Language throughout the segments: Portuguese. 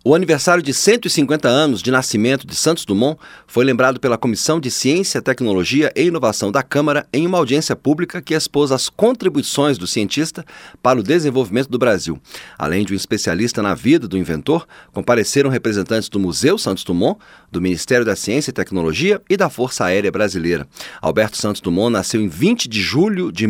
O aniversário de 150 anos de nascimento de Santos Dumont foi lembrado pela Comissão de Ciência, Tecnologia e Inovação da Câmara em uma audiência pública que expôs as contribuições do cientista para o desenvolvimento do Brasil. Além de um especialista na vida do inventor, compareceram representantes do Museu Santos Dumont, do Ministério da Ciência e Tecnologia e da Força Aérea Brasileira. Alberto Santos Dumont nasceu em 20 de julho de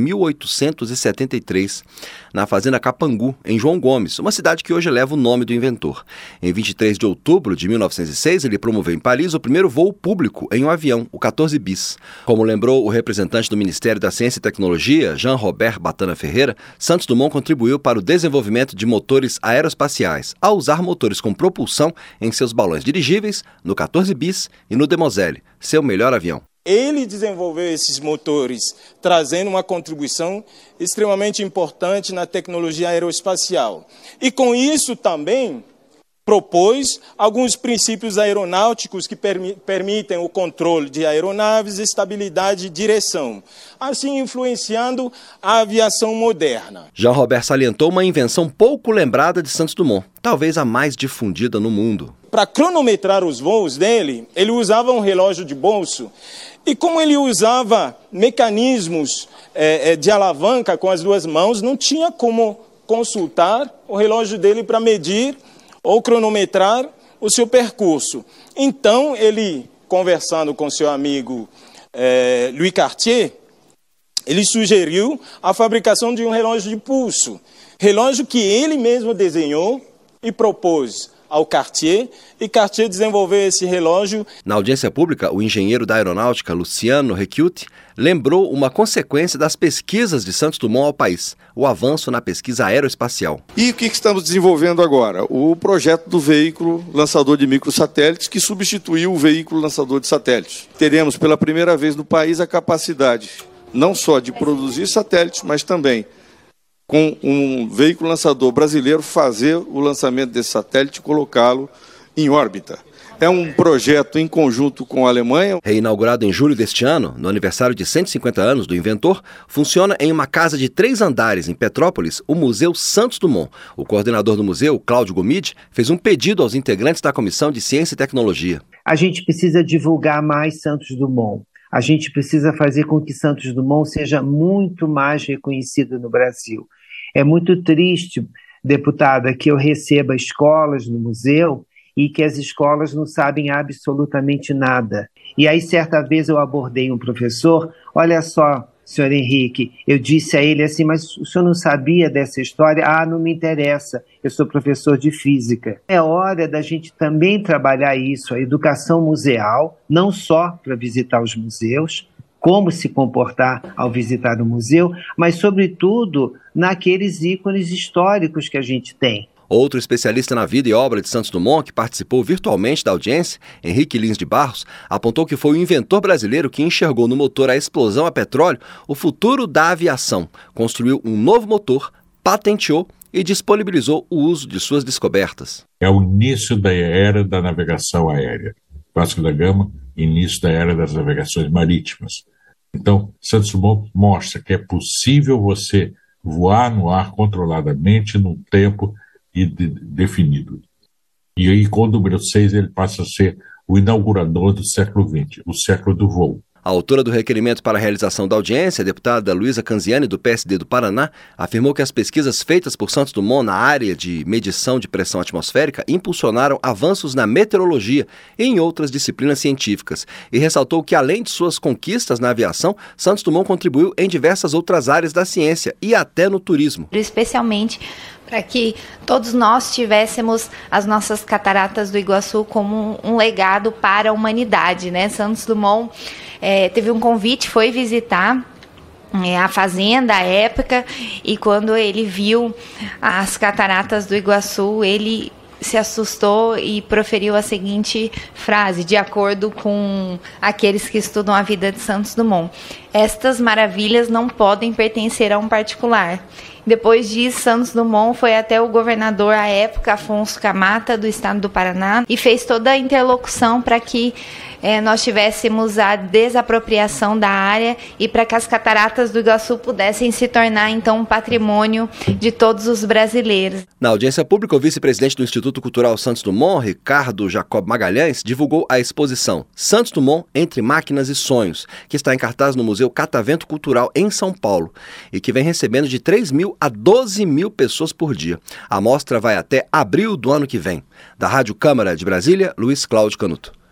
1873, na Fazenda Capangu, em João Gomes, uma cidade que hoje leva o nome do inventor. Em 23 de outubro de 1906, ele promoveu em Paris o primeiro voo público em um avião, o 14 bis. Como lembrou o representante do Ministério da Ciência e Tecnologia, Jean-Robert Batana Ferreira, Santos Dumont contribuiu para o desenvolvimento de motores aeroespaciais, ao usar motores com propulsão em seus balões dirigíveis, no 14 bis e no Demoiselle, seu melhor avião. Ele desenvolveu esses motores, trazendo uma contribuição extremamente importante na tecnologia aeroespacial. E com isso também propôs alguns princípios aeronáuticos que permitem o controle de aeronaves, estabilidade e direção, assim influenciando a aviação moderna. Jean-Robert salientou uma invenção pouco lembrada de Santos Dumont, talvez a mais difundida no mundo. Para cronometrar os voos dele, ele usava um relógio de bolso. E como ele usava mecanismos de alavanca com as duas mãos, não tinha como consultar o relógio dele para medir ou cronometrar o seu percurso. Então, ele, conversando com seu amigo Louis Cartier, ele sugeriu a fabricação de um relógio de pulso, relógio que ele mesmo desenhou e propôs ao Cartier, e Cartier desenvolveu esse relógio. Na audiência pública, o engenheiro da aeronáutica Luciano Recchiuti lembrou uma consequência das pesquisas de Santos Dumont ao país, o avanço na pesquisa aeroespacial. E o que estamos desenvolvendo agora? O projeto do veículo lançador de microsatélites, que substituiu o veículo lançador de satélites. Teremos pela primeira vez no país a capacidade não só de produzir satélites, mas também com um veículo lançador brasileiro, fazer o lançamento desse satélite e colocá-lo em órbita. É um projeto em conjunto com a Alemanha. Reinaugurado em julho deste ano, no aniversário de 150 anos do inventor, funciona em uma casa de 3 andares em Petrópolis, o Museu Santos Dumont. O coordenador do museu, Cláudio Gomide, fez um pedido aos integrantes da Comissão de Ciência e Tecnologia. A gente precisa divulgar mais Santos Dumont. A gente precisa fazer com que Santos Dumont seja muito mais reconhecido no Brasil. É muito triste, deputada, que eu receba escolas no museu e que as escolas não sabem absolutamente nada. E aí, certa vez, eu abordei um professor, olha só, senhor Henrique, eu disse a ele assim, mas o senhor não sabia dessa história? Ah, não me interessa, eu sou professor de física. É hora da gente também trabalhar isso, a educação museal, não só para visitar os museus, como se comportar ao visitar o museu, mas, sobretudo, naqueles ícones históricos que a gente tem. Outro especialista na vida e obra de Santos Dumont, que participou virtualmente da audiência, Henrique Lins de Barros, apontou que foi o inventor brasileiro que enxergou no motor a explosão a petróleo o futuro da aviação, construiu um novo motor, patenteou e disponibilizou o uso de suas descobertas. É o início da era da navegação aérea. Vasco da Gama, início da era das navegações marítimas. Então, Santos Dumont mostra que é possível você voar no ar controladamente num tempo definido. E aí, com o número 6, ele passa a ser o inaugurador do século XX, o século do voo. A autora do requerimento para a realização da audiência, a deputada Luísa Canziani, do PSD do Paraná, afirmou que as pesquisas feitas por Santos Dumont na área de medição de pressão atmosférica impulsionaram avanços na meteorologia e em outras disciplinas científicas, e ressaltou que, além de suas conquistas na aviação, Santos Dumont contribuiu em diversas outras áreas da ciência e até no turismo. Especialmente para que todos nós tivéssemos as nossas cataratas do Iguaçu como um legado para a humanidade, né? Santos Dumont teve um convite, foi visitar a fazenda à época, e quando ele viu as cataratas do Iguaçu, ele se assustou e proferiu a seguinte frase, de acordo com aqueles que estudam a vida de Santos Dumont: Estas maravilhas não podem pertencer a um particular. Depois disso, Santos Dumont foi até o governador à época, Afonso Camata, do estado do Paraná, e fez toda a interlocução para que nós tivéssemos a desapropriação da área e para que as cataratas do Iguaçu pudessem se tornar, então, um patrimônio de todos os brasileiros. Na audiência pública, o vice-presidente do Instituto Cultural Santos Dumont, Ricardo Jacob Magalhães, divulgou a exposição Santos Dumont Entre Máquinas e Sonhos, que está em cartaz no Museu Catavento Cultural em São Paulo e que vem recebendo de 3.000 a 12.000 pessoas por dia. A mostra vai até abril do ano que vem. Da Rádio Câmara de Brasília, Luiz Cláudio Canuto.